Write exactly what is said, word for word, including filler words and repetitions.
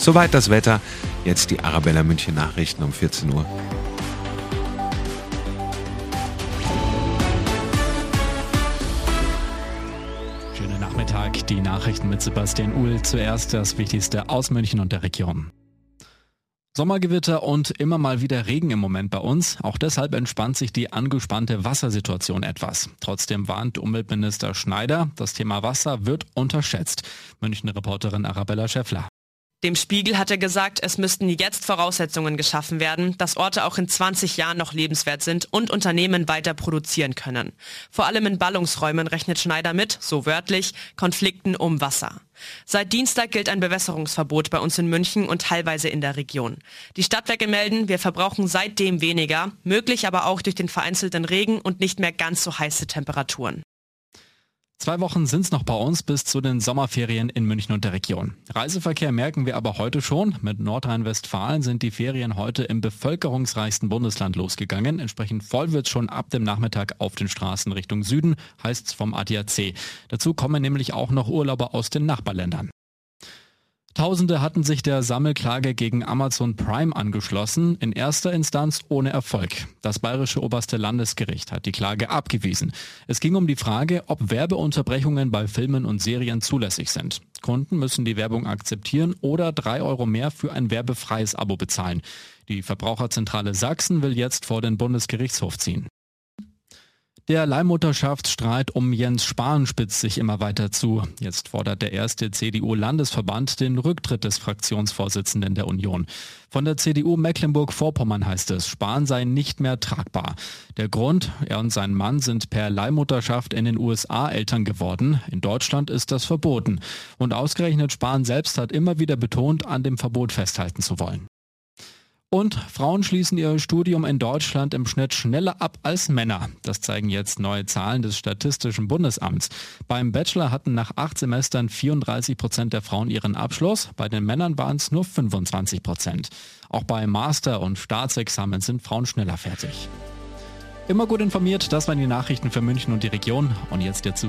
Soweit das Wetter. Jetzt die Arabella München Nachrichten um vierzehn Uhr. Schönen Nachmittag, die Nachrichten mit Sebastian Uhl. Zuerst das Wichtigste aus München und der Region. Sommergewitter und immer mal wieder Regen im Moment bei uns. Auch deshalb entspannt sich die angespannte Wassersituation etwas. Trotzdem warnt Umweltminister Schneider, das Thema Wasser wird unterschätzt. München-Reporterin Arabella Schäffler. Dem Spiegel hat er gesagt, es müssten jetzt Voraussetzungen geschaffen werden, dass Orte auch in zwanzig Jahren noch lebenswert sind und Unternehmen weiter produzieren können. Vor allem in Ballungsräumen rechnet Schneider mit, so wörtlich, Konflikten um Wasser. Seit Dienstag gilt ein Bewässerungsverbot bei uns in München und teilweise in der Region. Die Stadtwerke melden, wir verbrauchen seitdem weniger, möglich aber auch durch den vereinzelten Regen und nicht mehr ganz so heiße Temperaturen. Zwei Wochen sind's noch bei uns bis zu den Sommerferien in München und der Region. Reiseverkehr merken wir aber heute schon. Mit Nordrhein-Westfalen sind die Ferien heute im bevölkerungsreichsten Bundesland losgegangen. Entsprechend voll wird's schon ab dem Nachmittag auf den Straßen Richtung Süden, heißt's vom A D A C. Dazu kommen nämlich auch noch Urlauber aus den Nachbarländern. Tausende hatten sich der Sammelklage gegen Amazon Prime angeschlossen, in erster Instanz ohne Erfolg. Das Bayerische Oberste Landesgericht hat die Klage abgewiesen. Es ging um die Frage, ob Werbeunterbrechungen bei Filmen und Serien zulässig sind. Kunden müssen die Werbung akzeptieren oder drei Euro mehr für ein werbefreies Abo bezahlen. Die Verbraucherzentrale Sachsen will jetzt vor den Bundesgerichtshof ziehen. Der Leihmutterschaftsstreit um Jens Spahn spitzt sich immer weiter zu. Jetzt fordert der erste C D U-Landesverband den Rücktritt des Fraktionsvorsitzenden der Union. Von der C D U Mecklenburg-Vorpommern heißt es, Spahn sei nicht mehr tragbar. Der Grund, er und sein Mann sind per Leihmutterschaft in den U S A Eltern geworden. In Deutschland ist das verboten. Und ausgerechnet Spahn selbst hat immer wieder betont, an dem Verbot festhalten zu wollen. Und Frauen schließen ihr Studium in Deutschland im Schnitt schneller ab als Männer. Das zeigen jetzt neue Zahlen des Statistischen Bundesamts. Beim Bachelor hatten nach acht Semestern vierunddreißig Prozent der Frauen ihren Abschluss. Bei den Männern waren es nur fünfundzwanzig Prozent. Auch bei Master- und Staatsexamen sind Frauen schneller fertig. Immer gut informiert, das waren die Nachrichten für München und die Region. Und jetzt der